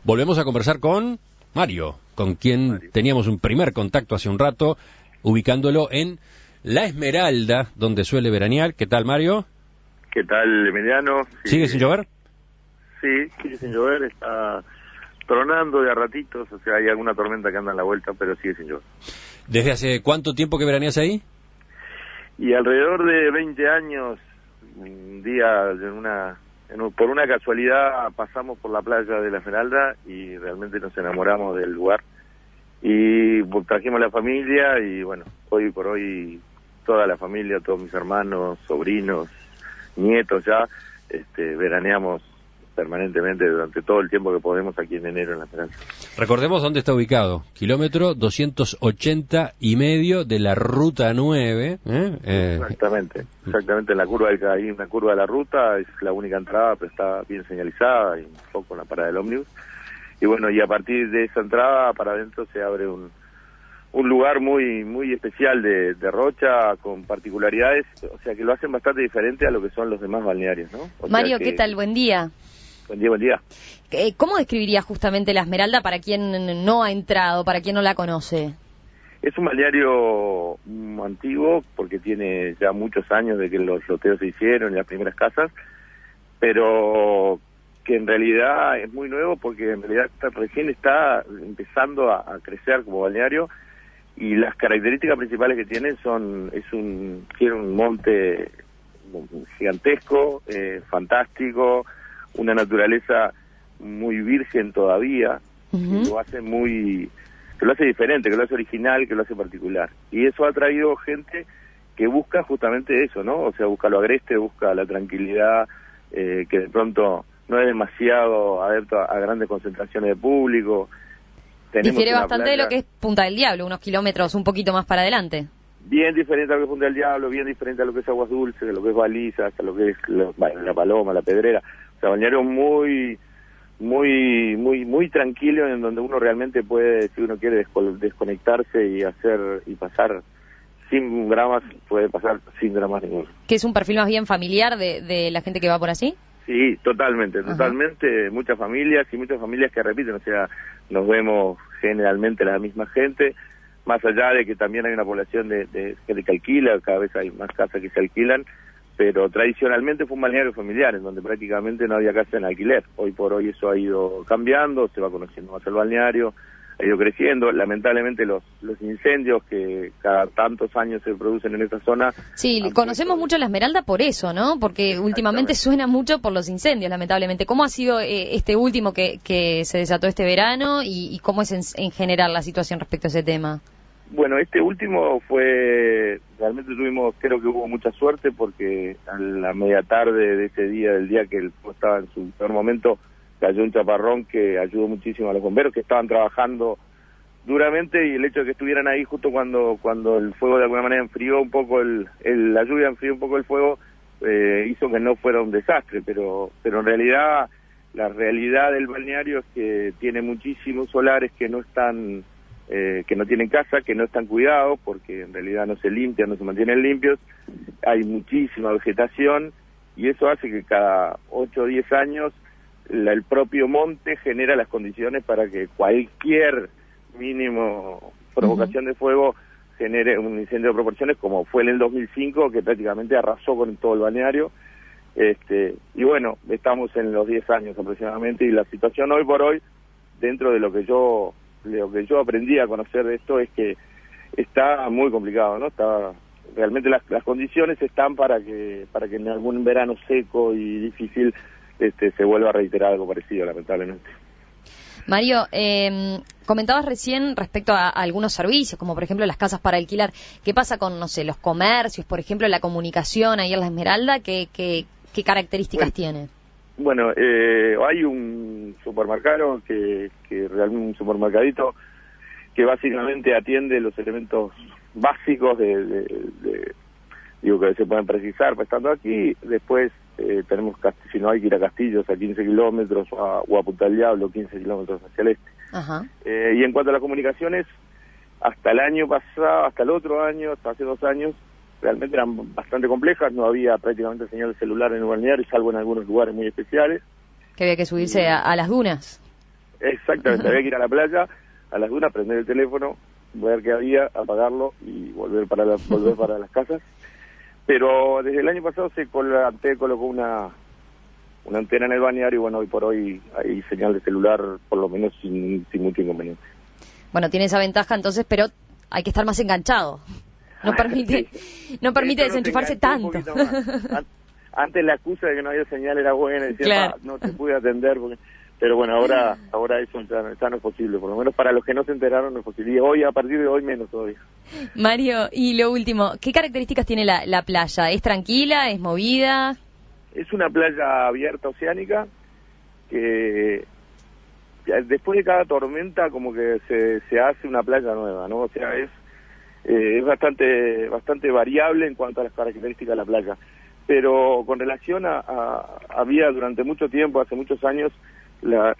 Volvemos a conversar con Mario, con quien teníamos un primer contacto hace un rato, ubicándolo en La Esmeralda, donde suele veranear. ¿Qué tal, Mario? ¿Qué tal, Emiliano? Sí, ¿Sigue sin llover? Sí, sigue sin llover, está tronando de a ratitos, o sea, hay alguna tormenta que anda en la vuelta, pero sigue sin llover. ¿Desde hace cuánto tiempo que veraneas ahí? Y alrededor de 20 años, un día, por una casualidad, pasamos por la playa de La Esmeralda y realmente nos enamoramos del lugar. Y trajimos la familia y bueno, hoy por hoy toda la familia, todos mis hermanos, sobrinos, nietos ya, veraneamos permanentemente durante todo el tiempo que podemos aquí en enero en La Esmeralda. Recordemos dónde está ubicado, kilómetro 280,5 de la ruta 9. Exactamente, en la curva hay una curva de la ruta, es la única entrada, pero está bien señalizada, hay un foco en la parada del ómnibus. Y bueno, y a partir de esa entrada para adentro se abre un lugar muy especial de rocha, con particularidades, o sea que lo hacen bastante diferente a lo que son los demás balnearios, ¿no? Mario, ¿qué tal? Buen día. Buen día. ¿Cómo describirías justamente La Esmeralda para quien no ha entrado, para quien no la conoce? Es un balneario antiguo, porque tiene ya muchos años de que los loteos se hicieron y las primeras casas, pero que en realidad es muy nuevo porque en realidad recién está empezando a crecer como balneario, y las características principales que tiene tiene un monte gigantesco, fantástico, una naturaleza muy virgen todavía, que lo hace diferente, que lo hace original, que lo hace particular. Y eso ha traído gente que busca justamente eso, ¿no? O sea, busca lo agreste, busca la tranquilidad, que de pronto no es demasiado adepto a grandes concentraciones de público. Difiere bastante de lo que es Punta del Diablo, unos kilómetros un poquito más para adelante. Bien diferente a lo que es Punta del Diablo, bien diferente a lo que es Aguas Dulces, a lo que es Balizas, a lo que es la Paloma, la Pedrera. O sea, balneario muy tranquilo, en donde uno realmente puede, si uno quiere desconectarse y pasar sin dramas, puede pasar sin dramas ninguno. ¿Que es un perfil más bien familiar de la gente que va por allí? Sí, totalmente, muchas familias que repiten, o sea, nos vemos generalmente la misma gente, más allá de que también hay una población de gente que alquila, cada vez hay más casas que se alquilan, pero tradicionalmente fue un balneario familiar, en donde prácticamente no había casa en alquiler. Hoy por hoy eso ha ido cambiando, se va conociendo más el balneario, ha ido creciendo. Lamentablemente los incendios que cada tantos años se producen en esta zona... Sí, conocemos mucho La Esmeralda por eso, ¿no? Porque últimamente suena mucho por los incendios, lamentablemente. ¿Cómo ha sido este último que se desató este verano y cómo es en general la situación respecto a ese tema? Bueno, este último realmente creo que hubo mucha suerte, porque a la media tarde de ese día, del día que el fuego estaba en su peor momento, cayó un chaparrón que ayudó muchísimo a los bomberos, que estaban trabajando duramente, y el hecho de que estuvieran ahí justo cuando el fuego de alguna manera enfrió un poco, la lluvia enfrió un poco el fuego, hizo que no fuera un desastre, pero en realidad, la realidad del balneario es que tiene muchísimos solares que no están... que no tienen casa, que no están cuidados, porque en realidad no se limpian, no se mantienen limpios, hay muchísima vegetación, y eso hace que cada 8 o 10 años el propio monte genera las condiciones para que cualquier mínimo provocación de fuego genere un incendio de proporciones, como fue en el 2005, que prácticamente arrasó con todo el balneario. Y bueno, estamos en los 10 años aproximadamente, y la situación hoy por hoy, dentro de lo que yo aprendí a conocer de esto, es que está muy complicado, ¿no? Realmente las condiciones están para que en algún verano seco y difícil se vuelva a reiterar algo parecido, lamentablemente. Mario, comentabas recién respecto a algunos servicios, como por ejemplo las casas para alquilar. ¿Qué pasa con, no sé, los comercios, por ejemplo, la comunicación ahí en La Esmeralda? ¿Qué características tiene? Bueno, hay un supermercado un supermercadito que básicamente atiende los elementos básicos que se pueden precisar estando aquí. Después tenemos, si no hay que ir a Castillos, a 15 kilómetros, o a Punta del Diablo, 15 kilómetros hacia el este. Y en cuanto a las comunicaciones, hasta el otro año, hasta hace 2 años, realmente eran bastante complejas, no había prácticamente señal celular en el balneario, salvo en algunos lugares muy especiales. Que había que subirse a las dunas. Exactamente, había que ir a la playa a las dunas, prender el teléfono, ver qué había, apagarlo y volver para las casas. Pero desde el año pasado se colocó una antena en el balneario y bueno, hoy por hoy hay señal de celular, por lo menos sin mucho inconveniente. Bueno, tiene esa ventaja entonces, pero hay que estar más enganchado. No permite, no permite desenchufarse tanto. Antes la excusa de que no había señal era buena, decía, claro. No te pude atender, pero bueno, ahora eso ya no es posible, por lo menos para los que no se enteraron no es posible, y hoy, a partir de hoy, menos todavía. Mario, y lo último, ¿qué características tiene la playa? ¿Es tranquila? ¿Es movida? Es una playa abierta oceánica que después de cada tormenta como que se hace una playa nueva, ¿no? O sea, es bastante variable en cuanto a las características de la playa. Pero con relación había durante mucho tiempo, hace muchos años, la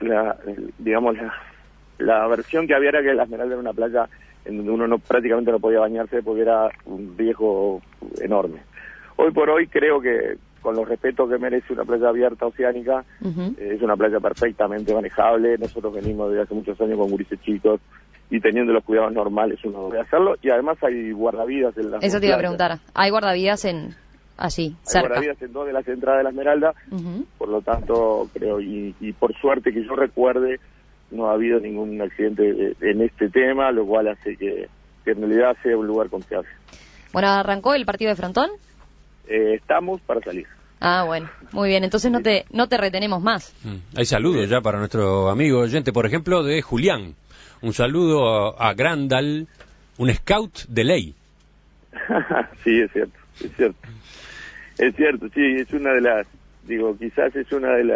versión que había era que la Esmeralda era una playa en donde uno prácticamente no podía bañarse porque era un riesgo enorme. Hoy por hoy creo que, con los respetos que merece una playa abierta oceánica, es una playa perfectamente manejable. Nosotros venimos desde hace muchos años con gurises chicos y teniendo los cuidados normales uno debe hacerlo, y además hay guardavidas en las Eso te iba a preguntar, ¿hay guardavidas allí, cerca? Hay guardavidas en 2 de las entradas de la Esmeralda, por lo tanto creo, y por suerte que yo recuerde, no ha habido ningún accidente en este tema, lo cual hace que en realidad sea un lugar confiable. Bueno, ¿arrancó el partido de frontón? Estamos para salir. Ah, bueno, muy bien, entonces no te retenemos más. Hay saludos ya para nuestro amigo oyente, por ejemplo, de Julián. Un saludo a Grandal, un scout de ley. Sí, es cierto. Es cierto, sí, es una de las, quizás es una de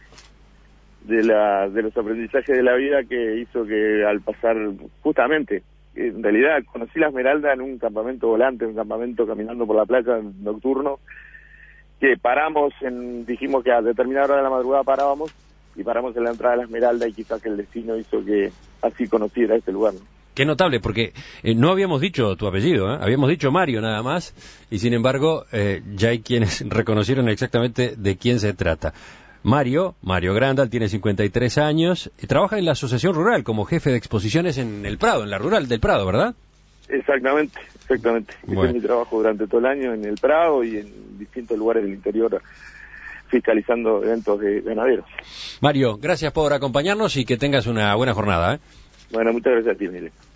los aprendizajes de la vida que hizo que al pasar, justamente, en realidad conocí la Esmeralda en un campamento volante, un campamento caminando por la playa nocturno, que paramos, dijimos que a determinada hora de la madrugada parábamos, y paramos en la entrada de la Esmeralda, y quizás el destino hizo que así conociera este lugar, ¿no? Qué notable, porque no habíamos dicho tu apellido, ¿eh? Habíamos dicho Mario nada más, y sin embargo ya hay quienes reconocieron exactamente de quién se trata. Mario Grandal tiene 53 años y trabaja en la Asociación Rural como jefe de exposiciones en el Prado, en la Rural del Prado, ¿verdad? Exactamente. Bueno. Ese es mi trabajo durante todo el año en el Prado y en distintos lugares del interior, fiscalizando eventos de ganaderos. Mario, gracias por acompañarnos y que tengas una buena jornada, ¿eh? Bueno, muchas gracias a ti, Miguel.